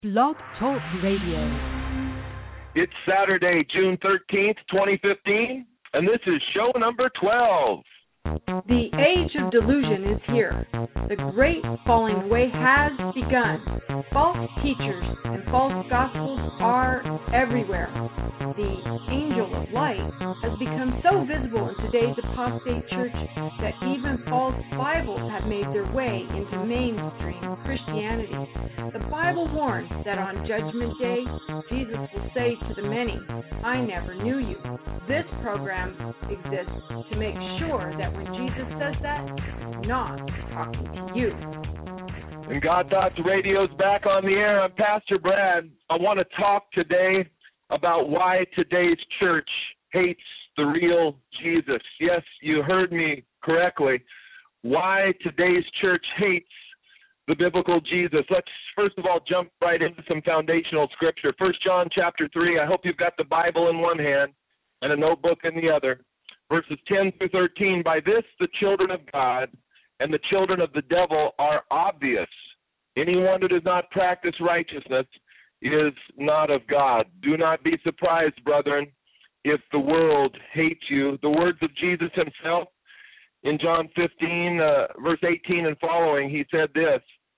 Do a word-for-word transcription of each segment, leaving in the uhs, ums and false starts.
Blog Talk Radio. It's Saturday, June thirteenth, twenty fifteen, and this is show number twelve. The age of delusion is here. The great falling away has begun. False teachers and false gospels are everywhere. The angel of light has become so visible in today's apostate church that even false Bibles have made their way into mainstream Christianity. The Bible warns that on Judgment Day, Jesus will say to the many, "I never knew you." This program exists to make sure that when Jesus says that, he's not talking to you. And God Thoughts Radio's back on the air. I'm Pastor Brad. I want to talk today about why today's church hates the real Jesus. Yes, you heard me correctly. Why today's church hates the biblical Jesus. Let's first of all jump right into some foundational scripture. First John chapter three. I hope you've got the Bible in one hand and a notebook in the other. Verses ten through thirteen, by this the children of God and the children of the devil are obvious. Anyone who does not practice righteousness is not of God. Do not be surprised, brethren, if the world hates you. The words of Jesus himself in John fifteen, uh, verse eighteen and following, he said this,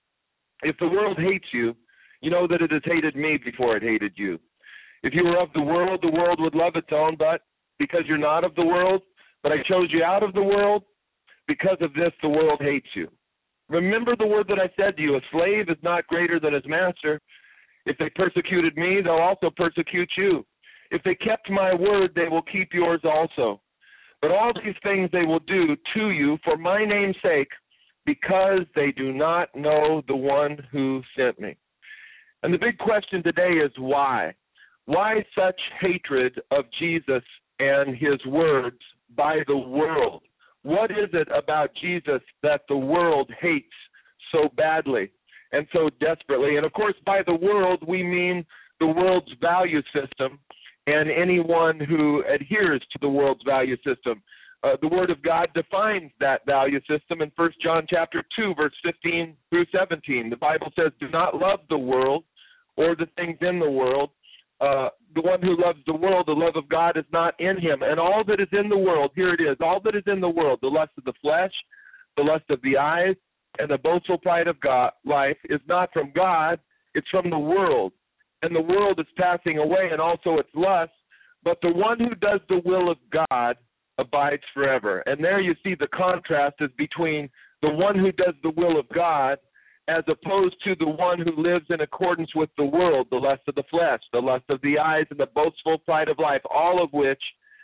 if the world hates you, you know that it has hated me before it hated you. If you were of the world, the world would love its own, but because you're not of the world, but I chose you out of the world, because of this the world hates you. Remember the word that I said to you, a slave is not greater than his master. If they persecuted me, they'll also persecute you. If they kept my word, they will keep yours also. But all these things they will do to you for my name's sake, because they do not know the one who sent me. And the big question today is why? Why such hatred of Jesus and his words by the world? What is it about Jesus that the world hates so badly and so desperately? And of course, by the world, we mean the world's value system and anyone who adheres to the world's value system. Uh, the Word of God defines that value system in First John chapter two, verse fifteen through seventeen. The Bible says, do not love the world or the things in the world. Uh, the one who loves the world, the love of God is not in him. And all that is in the world, here it is, all that is in the world, the lust of the flesh, the lust of the eyes, and the boastful pride of God, life is not from God, it's from the world. And the world is passing away and also its lust, but the one who does the will of God abides forever. And there you see the contrast is between the one who does the will of God as opposed to the one who lives in accordance with the world, the lust of the flesh, the lust of the eyes, and the boastful pride of life, all of which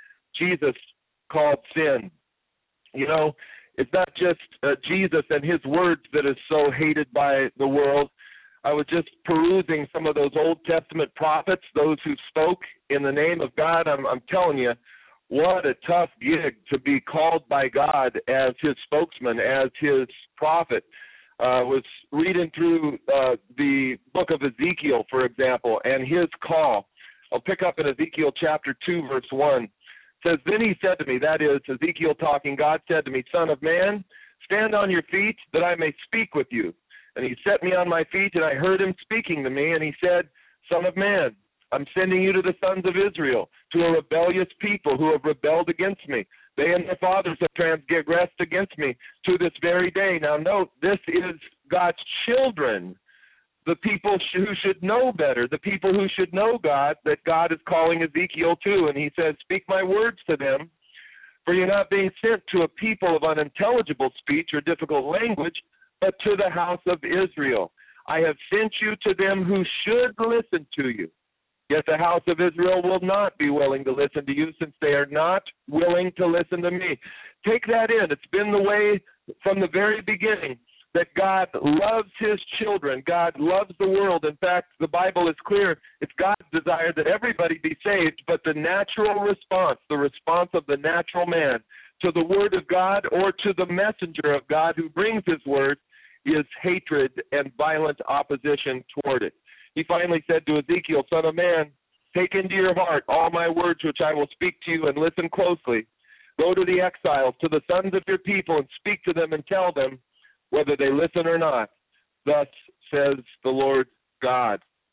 Jesus called sin. You know, it's not just uh, Jesus and his words that is so hated by the world. I was just perusing some of those Old Testament prophets, those who spoke in the name of God. I'm, I'm telling you, what a tough gig to be called by God as his spokesman, as his prophet. I uh, was reading through uh, the book of Ezekiel, for example, and his call. I'll pick up in Ezekiel chapter two, verse one. It says, then he said to me, that is Ezekiel talking, God said to me, Son of man, stand on your feet that I may speak with you. And he set me on my feet, and I heard him speaking to me, and he said, Son of man, I'm sending you to the sons of Israel, to a rebellious people who have rebelled against me. They and their fathers have transgressed against me to this very day. Now note, this is God's children, the people who should know better, the people who should know God, that God is calling Ezekiel to. And he says, speak my words to them, for you're not being sent to a people of unintelligible speech or difficult language, but to the house of Israel. I have sent you to them who should listen to you. Yet the house of Israel will not be willing to listen to you, since they are not willing to listen to me. Take that in. It's been the way from the very beginning that God loves his children. God loves the world. In fact, the Bible is clear. It's God's desire that everybody be saved, but the natural response, the response of the natural man to the word of God or to the messenger of God who brings his word is hatred and violent opposition toward it. He finally said to Ezekiel, Son of man, take into your heart all my words which I will speak to you, and listen closely. Go to the exiles, to the sons of your people, and speak to them and tell them whether they listen or not. Thus says the Lord God.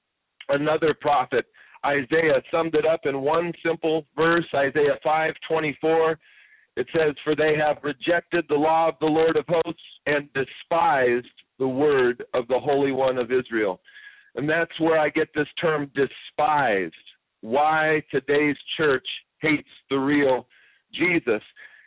Another prophet, Isaiah, summed it up in one simple verse, Isaiah five twenty-four. It says, "For they have rejected the law of the Lord of hosts and despised the word of the Holy One of Israel." And that's where I get this term despised. Why today's church hates the real Jesus.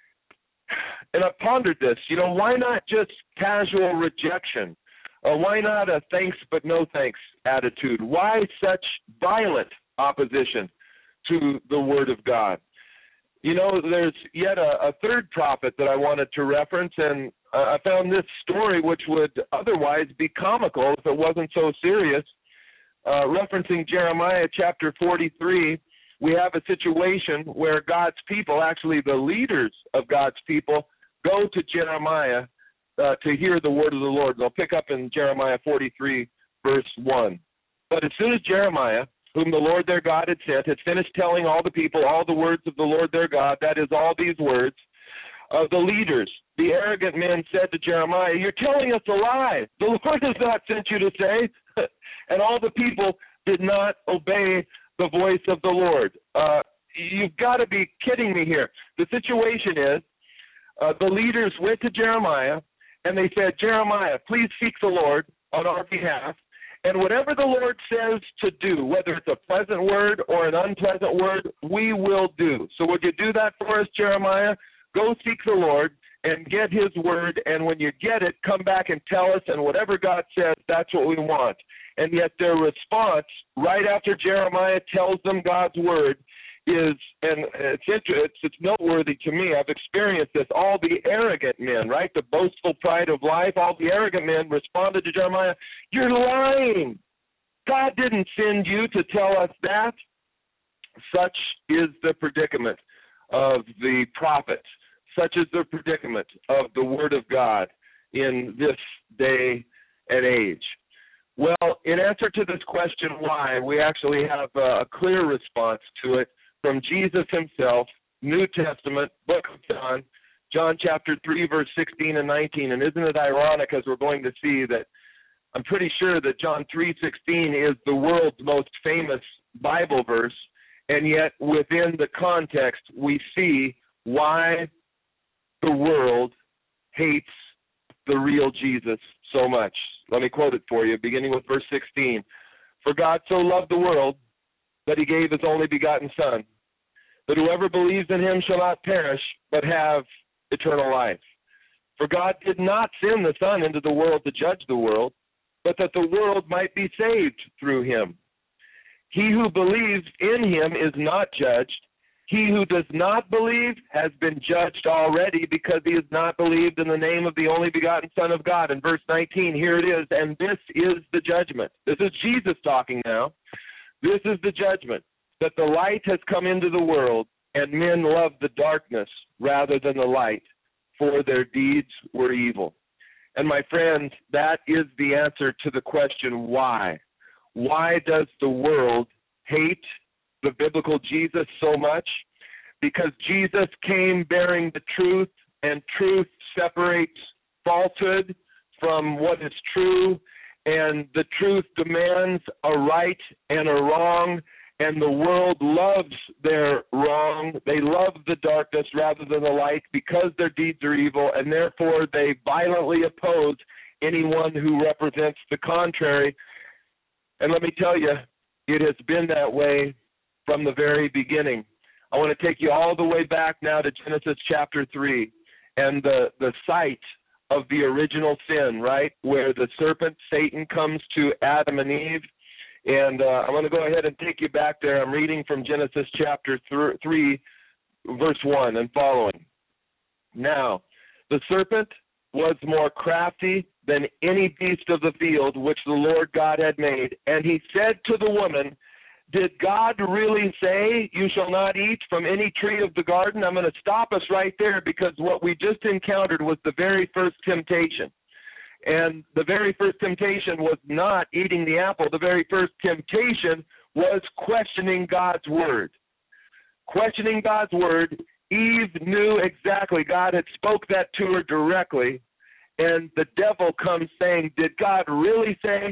And I pondered this, you know, why not just casual rejection? Uh, why not a thanks but no thanks attitude? Why such violent opposition to the Word of God? You know, there's yet a, a third prophet that I wanted to reference, and uh, I found this story, which would otherwise be comical if it wasn't so serious. Uh, referencing Jeremiah chapter forty-three, we have a situation where God's people, actually the leaders of God's people, go to Jeremiah uh, to hear the word of the Lord. They'll pick up in Jeremiah forty-three, verse one. "But as soon as Jeremiah, whom the Lord their God had sent, had finished telling all the people all the words of the Lord their God, that is, all these words, uh, the leaders, the arrogant men, said to Jeremiah, 'You're telling us a lie. The Lord has not sent you to say.' And all the people did not obey the voice of the Lord." Uh, you've got to be kidding me here. The situation is, uh, the leaders went to Jeremiah, and they said, "Jeremiah, please seek the Lord on our behalf, and whatever the Lord says to do, whether it's a pleasant word or an unpleasant word, we will do. So would you do that for us, Jeremiah? Go seek the Lord and get his word, and when you get it, come back and tell us, and whatever God says, that's what we want." And yet their response, right after Jeremiah tells them God's word, is, and it's, it's, it's noteworthy to me, I've experienced this, all the arrogant men, right, the boastful pride of life, all the arrogant men responded to Jeremiah, "You're lying. God didn't send you to tell us that." Such is the predicament of the prophets. Such is the predicament of the Word of God in this day and age. Well, in answer to this question, why, we actually have a clear response to it from Jesus himself, New Testament, book of John, John chapter three, verse sixteen and nineteen. And isn't it ironic, as we're going to see, that I'm pretty sure that John three sixteen is the world's most famous Bible verse, and yet within the context we see why the world hates the real Jesus so much. Let me quote it for you, beginning with verse sixteen. "For God so loved the world that he gave his only begotten Son, that whoever believes in him shall not perish, but have eternal life. For God did not send the Son into the world to judge the world, but that the world might be saved through him. He who believes in him is not judged. He who does not believe has been judged already, because he has not believed in the name of the only begotten Son of God." In verse nineteen, here it is, "And this is the judgment." This is Jesus talking now. "This is the judgment, that the light has come into the world, and men love the darkness rather than the light, for their deeds were evil." And my friends, that is the answer to the question, why? Why does the world hate the biblical Jesus so much? Because Jesus came bearing the truth, and truth separates falsehood from what is true, and the truth demands a right and a wrong, and the world loves their wrong. They love the darkness rather than the light because their deeds are evil, and therefore they violently oppose anyone who represents the contrary. And let me tell you, it has been that way from the very beginning. I want to take you all the way back now to Genesis chapter three and the, the site of the original sin, right, where the serpent, Satan, comes to Adam and Eve. And uh, I want to go ahead and take you back there. I'm reading from Genesis chapter th- three, verse one and following. "Now, the serpent was more crafty than any beast of the field which the Lord God had made. And he said to the woman, 'Did God really say you shall not eat from any tree of the garden?'" I'm going to stop us right there, because what we just encountered was the very first temptation. And the very first temptation was not eating the apple. The very first temptation was questioning God's word. Questioning God's word, Eve knew exactly. God had spoke that to her directly. And the devil comes saying, "Did God really say?"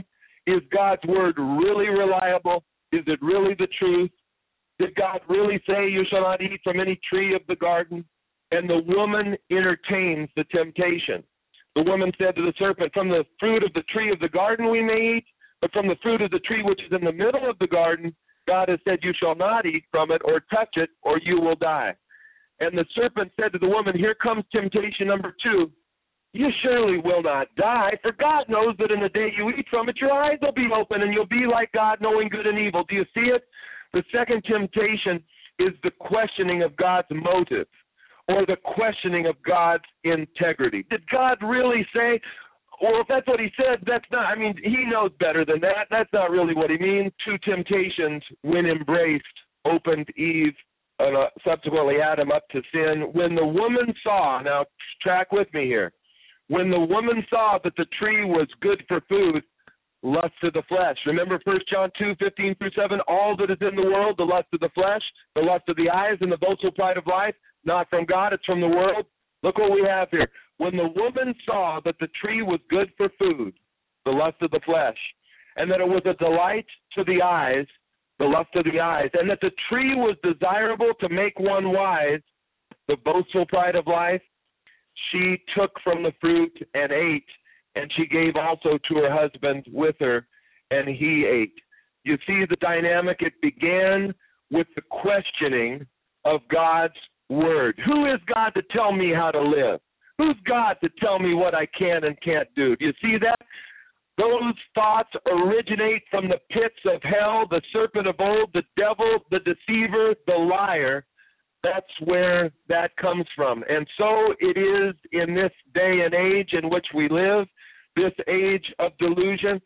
Is God's word really reliable? Is it really the truth? Did God really say you shall not eat from any tree of the garden? And the woman entertains the temptation. The woman said to the serpent, from the fruit of the tree of the garden we may eat, but from the fruit of the tree which is in the middle of the garden, God has said you shall not eat from it or touch it, or you will die. And the serpent said to the woman, here comes temptation number two. You surely will not die, for God knows that in the day you eat from it, your eyes will be open, and you'll be like God, knowing good and evil. Do you see it? The second temptation is the questioning of God's motive, or the questioning of God's integrity. Did God really say, well, if that's what he said, that's not, I mean, he knows better than that. That's not really what he means. Two temptations, when embraced, opened Eve and uh, subsequently Adam up to sin. When the woman saw, now track with me here, when the woman saw that the tree was good for food, lust of the flesh. Remember First John two, fifteen through seven, all that is in the world, the lust of the flesh, the lust of the eyes, and the boastful pride of life, not from God, it's from the world. Look what we have here. When the woman saw that the tree was good for food, the lust of the flesh, and that it was a delight to the eyes, the lust of the eyes, and that the tree was desirable to make one wise, the boastful pride of life, she took from the fruit and ate, and she gave also to her husband with her, and he ate. You see the dynamic? It began with the questioning of God's word. Who is God to tell me how to live? Who's God to tell me what I can and can't do? Do you see that? Those thoughts originate from the pits of hell, the serpent of old, the devil, the deceiver, the liar. That's where that comes from. And so it is in this day and age in which we live, this age of delusion.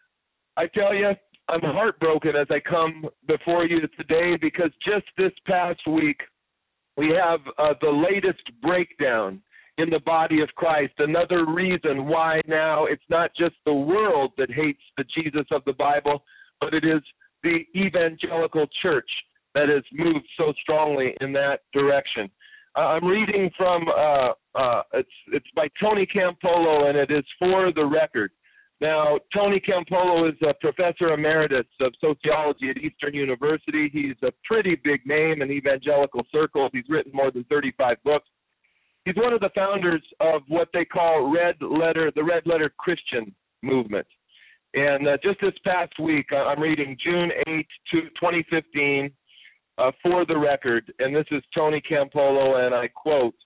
I tell you, I'm heartbroken as I come before you today because just this past week, we have uh, the latest breakdown in the body of Christ. Another reason why now it's not just the world that hates the Jesus of the Bible, but it is the evangelical church that has moved so strongly in that direction. Uh, I'm reading from, uh, uh, it's, it's by Tony Campolo, and it is For the Record. Now, Tony Campolo is a professor emeritus of sociology at Eastern University. He's a pretty big name in evangelical circles. He's written more than thirty-five books. He's one of the founders of what they call Red Letter, the Red Letter Christian movement. And uh, just this past week, uh, I'm reading June eighth, twenty fifteen, uh, For the Record, and this is Tony Campolo, and I quote,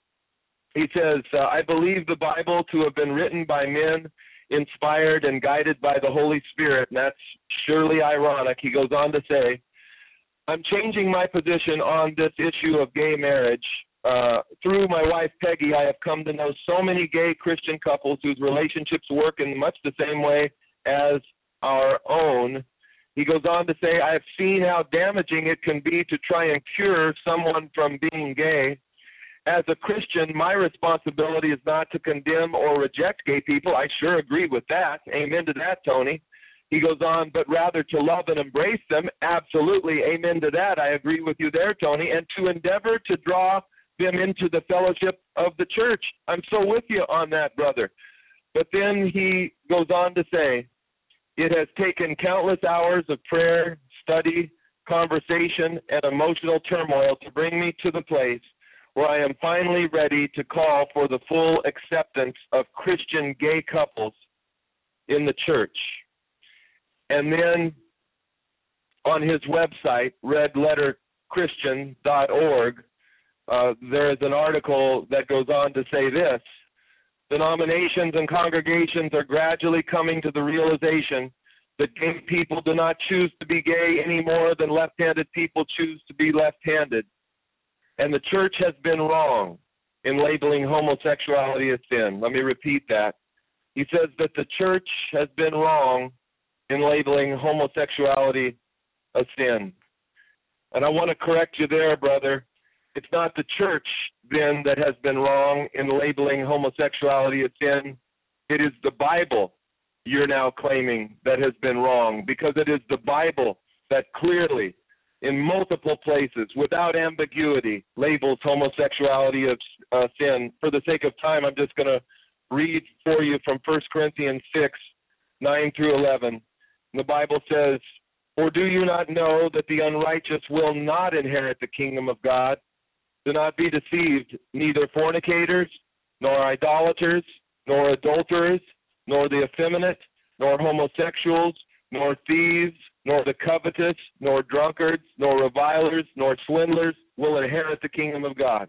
he says, uh, I believe the Bible to have been written by men inspired and guided by the Holy Spirit, and that's surely ironic. He goes on to say, I'm changing my position on this issue of gay marriage. Uh, through my wife, Peggy, I have come to know so many gay Christian couples whose relationships work in much the same way as our own. He goes on to say, I have seen how damaging it can be to try and cure someone from being gay. As a Christian, my responsibility is not to condemn or reject gay people. I sure agree with that. Amen to that, Tony. He goes on, but rather to love and embrace them. Absolutely. Amen to that. I agree with you there, Tony. And to endeavor to draw them into the fellowship of the church. I'm so with you on that, brother. But then he goes on to say, it has taken countless hours of prayer, study, conversation, and emotional turmoil to bring me to the place where I am finally ready to call for the full acceptance of Christian gay couples in the church. And then on his website, red letter christian dot org, uh, there is an article that goes on to say this: denominations and congregations are gradually coming to the realization that gay people do not choose to be gay any more than left-handed people choose to be left-handed. And the church has been wrong in labeling homosexuality a sin. Let me repeat that. He says that the church has been wrong in labeling homosexuality a sin. And I want to correct you there, brother. It's not the church, then, that has been wrong in labeling homosexuality a sin. It is the Bible you're now claiming that has been wrong, because it is the Bible that clearly, in multiple places, without ambiguity, labels homosexuality of uh, sin. For the sake of time, I'm just going to read for you from First Corinthians six, nine through eleven. The Bible says, "Or do you not know that the unrighteous will not inherit the kingdom of God? Do not be deceived, neither fornicators, nor idolaters, nor adulterers, nor the effeminate, nor homosexuals, nor thieves, nor the covetous, nor drunkards, nor revilers, nor swindlers will inherit the kingdom of God.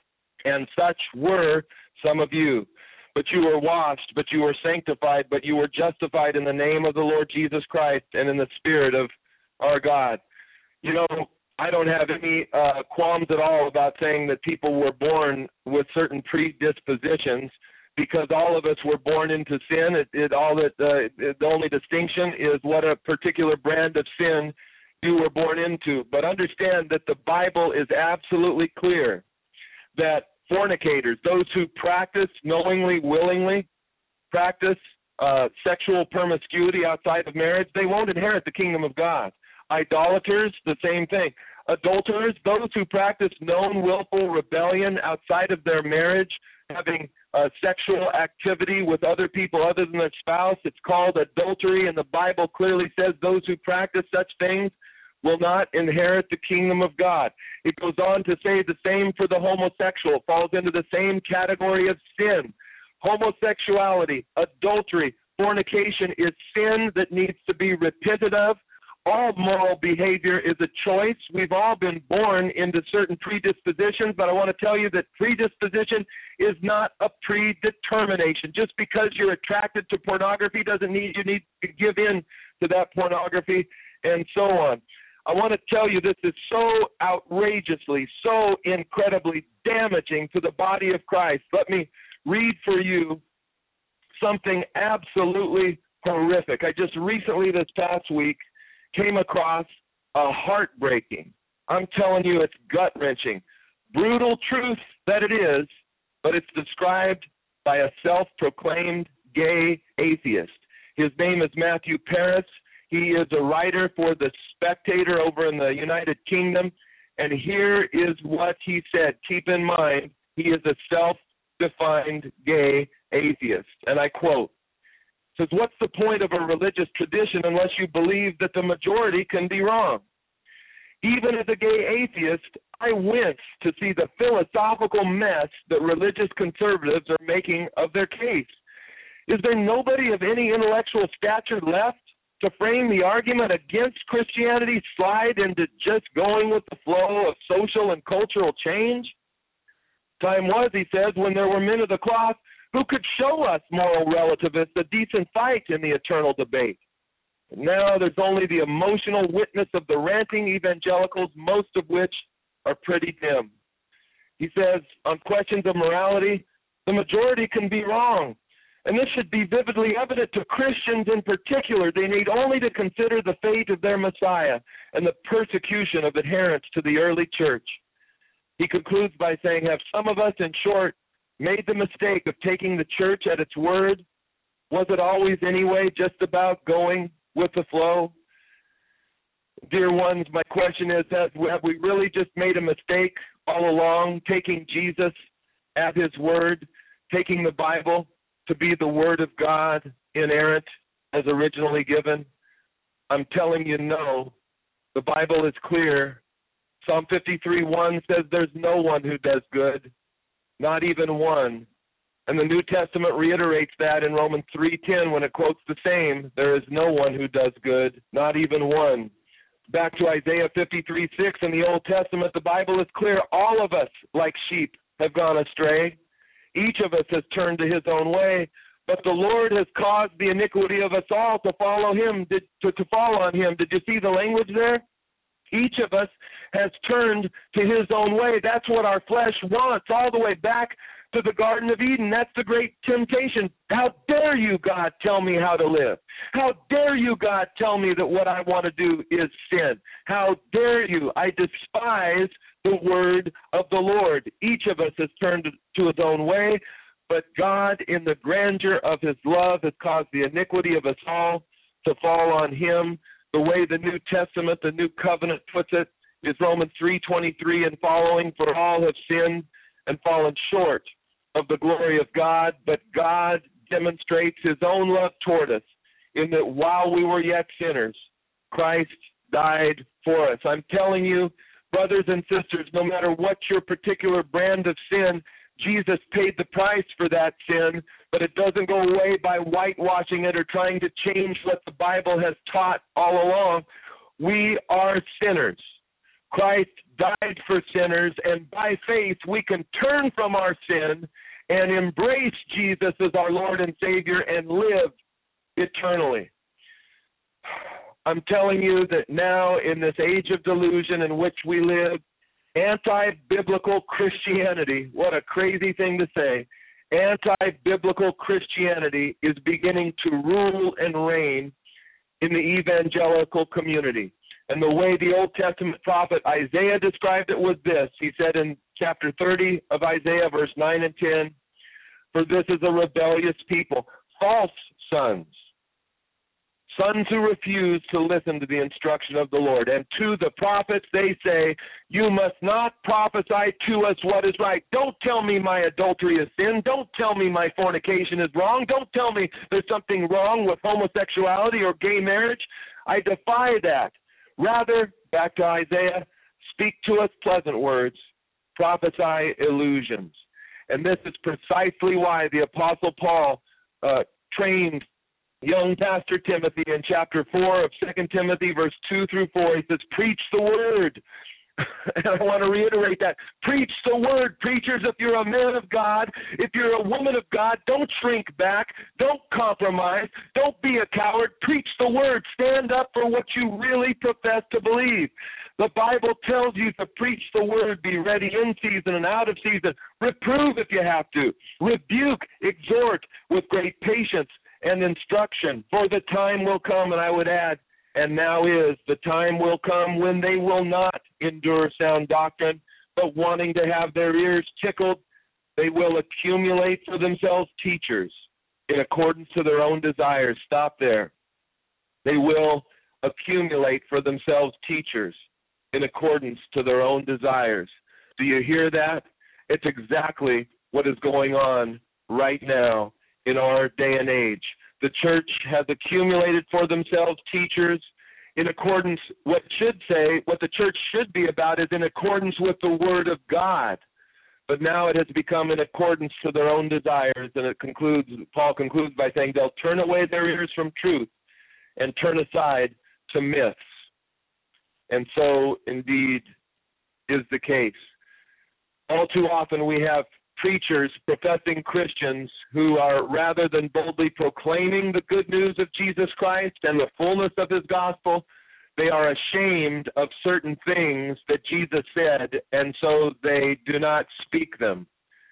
And such were some of you. But you were washed, but you were sanctified, but you were justified in the name of the Lord Jesus Christ and in the Spirit of our God." You know, I don't have any uh, qualms at all about saying that people were born with certain predispositions, because all of us were born into sin. It, it all that uh, it, the only distinction is what a particular brand of sin you were born into. But understand that the Bible is absolutely clear that fornicators, those who practice knowingly, willingly, practice uh, sexual promiscuity outside of marriage, they won't inherit the kingdom of God. Idolaters, the same thing. Adulterers, those who practice known willful rebellion outside of their marriage, having uh, sexual activity with other people other than their spouse, it's called adultery, and the Bible clearly says those who practice such things will not inherit the kingdom of God. It goes on to say the same for the homosexual. It falls into the same category of sin. Homosexuality, adultery, fornication is sin that needs to be repented of. All moral behavior is a choice. We've all been born into certain predispositions, but I want to tell you that predisposition is not a predetermination. Just because you're attracted to pornography doesn't mean you need to give in to that pornography and so on. I want to tell you this is so outrageously, so incredibly damaging to the body of Christ. Let me read for you something absolutely horrific. I just recently, this past week, came across a heartbreaking, I'm telling you, it's gut-wrenching, brutal truth that it is, but it's described by a self-proclaimed gay atheist. His name is Matthew Paris. He is a writer for The Spectator over in the United Kingdom, and here is what he said. Keep in mind, he is a self-defined gay atheist, and I quote, says, "What's the point of a religious tradition unless you believe that the majority can be wrong? Even as a gay atheist, I wince to see the philosophical mess that religious conservatives are making of their case. Is there nobody of any intellectual stature left to frame the argument against Christianity's slide into just going with the flow of social and cultural change? Time was," he says, "when there were men of the cloth who could show us moral relativists a decent fight in the eternal debate. And now there's only the emotional witness of the ranting evangelicals, most of which are pretty dim." He says, on questions of morality, the majority can be wrong. And this should be vividly evident to Christians in particular. They need only to consider the fate of their Messiah and the persecution of adherents to the early church. He concludes by saying, have some of us, in short, made the mistake of taking the church at its word? Was it always anyway just about going with the flow? Dear ones, my question is, have we really just made a mistake all along, taking Jesus at his word, taking the Bible to be the word of God, inerrant, as originally given? I'm telling you, no. The Bible is clear. Psalm fifty-three one says there's no one who does good, not even one. And the New Testament reiterates that in Romans three ten when it quotes the same, there is no one who does good, not even one. Back to Isaiah fifty-three six in the Old Testament, the Bible is clear. All of us, like sheep, have gone astray. Each of us has turned to his own way, but the Lord has caused the iniquity of us all to follow him, did, to, to fall on him. Did you see the language there? Each of us has turned to his own way. That's what our flesh wants, all the way back to the Garden of Eden. That's the great temptation. How dare you, God, tell me how to live? How dare you, God, tell me that what I want to do is sin? How dare you? I despise the word of the Lord. Each of us has turned to his own way, but God, in the grandeur of his love, has caused the iniquity of us all to fall on him. The way the New Testament, the New Covenant puts it, is Romans three twenty-three and following, for all have sinned and fallen short of the glory of God, but God demonstrates his own love toward us in that while we were yet sinners, Christ died for us. I'm telling you, brothers and sisters, no matter what your particular brand of sin, Jesus paid the price for that sin, but it doesn't go away by whitewashing it or trying to change what the Bible has taught all along. We are sinners. Christ died for sinners, and by faith we can turn from our sin and embrace Jesus as our Lord and Savior and live eternally. I'm telling you that now in this age of delusion in which we live, anti-biblical Christianity, what a crazy thing to say, anti-biblical Christianity is beginning to rule and reign in the evangelical community. And the way the Old Testament prophet Isaiah described it was this. He said in chapter thirty of Isaiah, verse nine and ten, "For this is a rebellious people, false sons, sons who refuse to listen to the instruction of the Lord. And to the prophets they say, you must not prophesy to us what is right. Don't tell me my adultery is sin. Don't tell me my fornication is wrong. Don't tell me there's something wrong with homosexuality or gay marriage. I defy that. Rather," back to Isaiah, "speak to us pleasant words, prophesy illusions." And this is precisely why the Apostle Paul uh, trained young Pastor Timothy in chapter four of Second Timothy, verse two through four. He says, preach the word. And I want to reiterate that. Preach the word. Preachers, if you're a man of God, if you're a woman of God, don't shrink back. Don't compromise. Don't be a coward. Preach the word. Stand up for what you really profess to believe. The Bible tells you to preach the word, be ready in season and out of season. Reprove if you have to. Rebuke, exhort with great patience and instruction. For the time will come, and I would add, and now is, the time will come when they will not endure sound doctrine, but wanting to have their ears tickled, they will accumulate for themselves teachers in accordance to their own desires. Stop there. They will accumulate for themselves teachers in accordance to their own desires. Do you hear that? It's exactly what is going on right now in our day and age. The church has accumulated for themselves teachers in accordance, what should say, what the church should be about is in accordance with the Word of God. But now it has become in accordance to their own desires, and it concludes, Paul concludes by saying they'll turn away their ears from truth and turn aside to myths. And so, indeed, is the case. All too often we have preachers, professing Christians, who are, rather than boldly proclaiming the good news of Jesus Christ and the fullness of his gospel, they are ashamed of certain things that Jesus said, and so they do not speak them.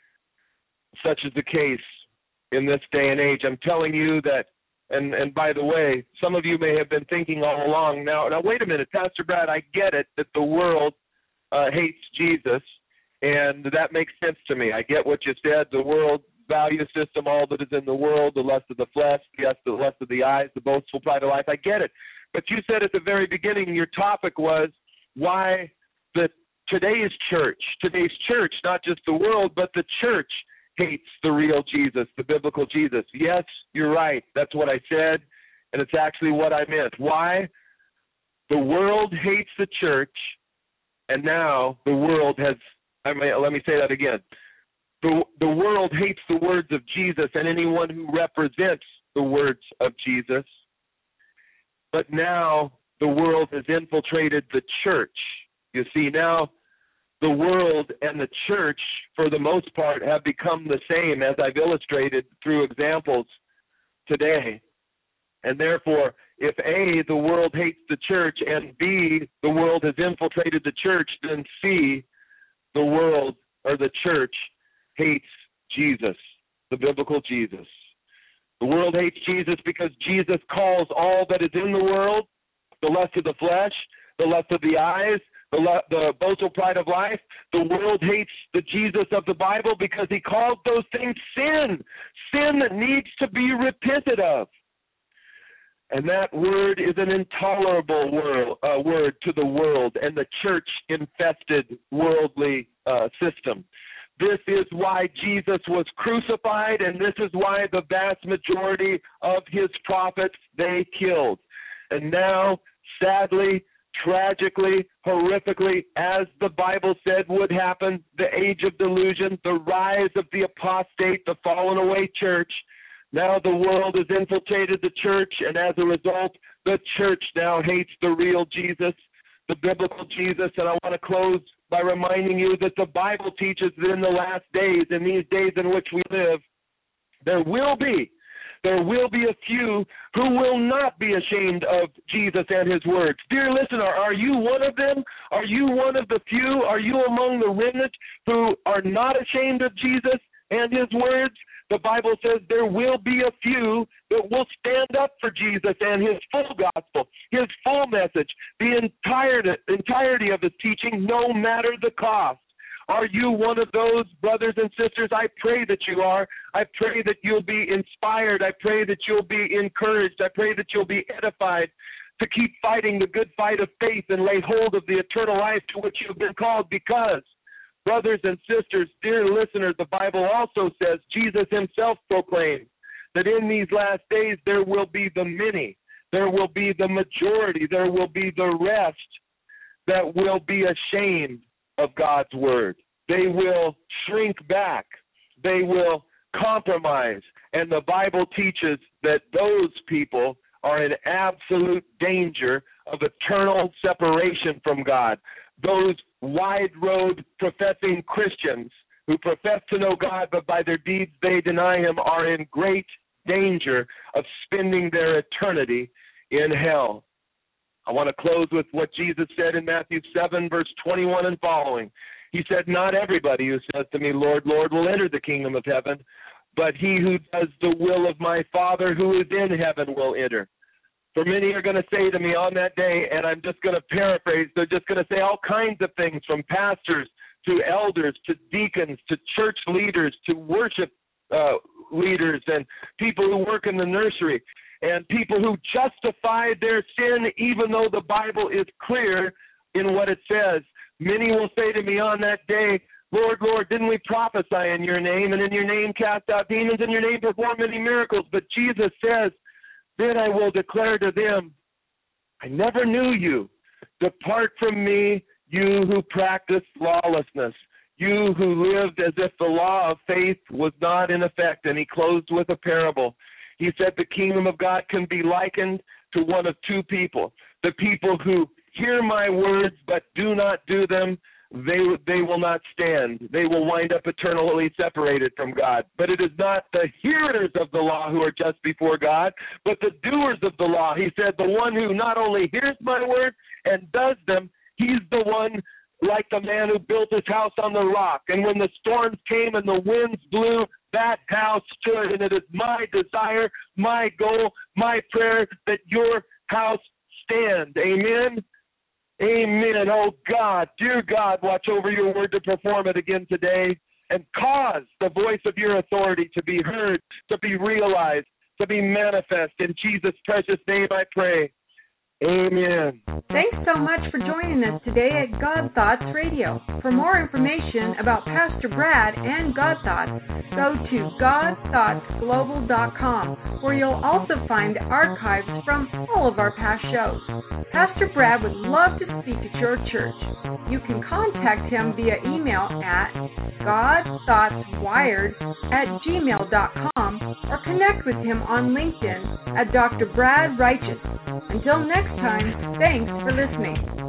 Such is the case in this day and age. I'm telling you that, and, and by the way, some of you may have been thinking all along, now, now wait a minute, Pastor Brad, I get it that the world uh, hates Jesus, and that makes sense to me. I get what you said, the world value system, all that is in the world, the lust of the flesh, yes, the lust of the eyes, the boastful pride of life. I get it. But you said at the very beginning, your topic was why the today's church, today's church, not just the world, but the church hates the real Jesus, the biblical Jesus. Yes, you're right. That's what I said, and it's actually what I meant. Why? The world hates the church, and now the world has I mean, let me say that again. The, the world hates the words of Jesus and anyone who represents the words of Jesus. But now the world has infiltrated the church. You see, now the world and the church, for the most part, have become the same, as I've illustrated through examples today. And therefore, if A, the world hates the church, and B, the world has infiltrated the church, then C, the world or the church hates Jesus, the biblical Jesus. The world hates Jesus because Jesus calls all that is in the world, the lust of the flesh, the lust of the eyes, the, the boastful pride of life. The world hates the Jesus of the Bible because he calls those things sin, sin that needs to be repented of. And that word is an intolerable word, uh, word to the world and the church-infested worldly uh, system. This is why Jesus was crucified, and this is why the vast majority of his prophets they killed. And now, sadly, tragically, horrifically, as the Bible said would happen, the age of delusion, the rise of the apostate, the fallen away church, now the world has infiltrated the church, and as a result, the church now hates the real Jesus, the biblical Jesus. And I want to close by reminding you that the Bible teaches that in the last days, in these days in which we live, there will be, there will be a few who will not be ashamed of Jesus and his words. Dear listener, are you one of them? Are you one of the few? Are you among the remnant who are not ashamed of Jesus and his words? The Bible says there will be a few that will stand up for Jesus and his full gospel, his full message, the entirety, entirety of his teaching, no matter the cost. Are you one of those, brothers and sisters? I pray that you are. I pray that you'll be inspired. I pray that you'll be encouraged. I pray that you'll be edified to keep fighting the good fight of faith and lay hold of the eternal life to which you've been called, because brothers and sisters, dear listeners, the Bible also says, Jesus himself proclaimed that in these last days there will be the many, there will be the majority, there will be the rest that will be ashamed of God's word. They will shrink back. They will compromise. And the Bible teaches that those people are in absolute danger of eternal separation from God. Those wide road professing Christians who profess to know God, but by their deeds they deny him, are in great danger of spending their eternity in hell. I want to close with what Jesus said in Matthew seven, verse twenty-one and following. He said, not everybody who says to me, Lord, Lord, will enter the kingdom of heaven, but he who does the will of my Father who is in heaven will enter. For many are going to say to me on that day, and I'm just going to paraphrase, they're just going to say all kinds of things, from pastors to elders to deacons to church leaders to worship uh, leaders and people who work in the nursery and people who justify their sin even though the Bible is clear in what it says. Many will say to me on that day, Lord, Lord, didn't we prophesy in your name, and in your name cast out demons, in your name perform many miracles? But Jesus says, then I will declare to them, I never knew you. Depart from me, you who practice lawlessness, you who lived as if the law of faith was not in effect. And he closed with a parable. He said the kingdom of God can be likened to one of two people. The people who hear my words but do not do them, they they will not stand. They will wind up eternally separated from God. But it is not the hearers of the law who are just before God, but the doers of the law. He said the one who not only hears my word and does them, he's the one like the man who built his house on the rock. And when the storms came and the winds blew, that house stood. And it is my desire, my goal, my prayer that your house stand. Amen. Amen. Oh, God, dear God, watch over your word to perform it again today and cause the voice of your authority to be heard, to be realized, to be manifest. In Jesus' precious name I pray. Amen. Thanks so much for joining us today at God Thoughts Radio. For more information about Pastor Brad and God Thoughts, go to god thoughts global dot com, where you'll also find archives from all of our past shows. Pastor Brad would love to speak at your church. You can contact him via email at godthoughtswired at gmail dot com or connect with him on LinkedIn at Doctor Brad Righteous. Until next time, thanks for listening.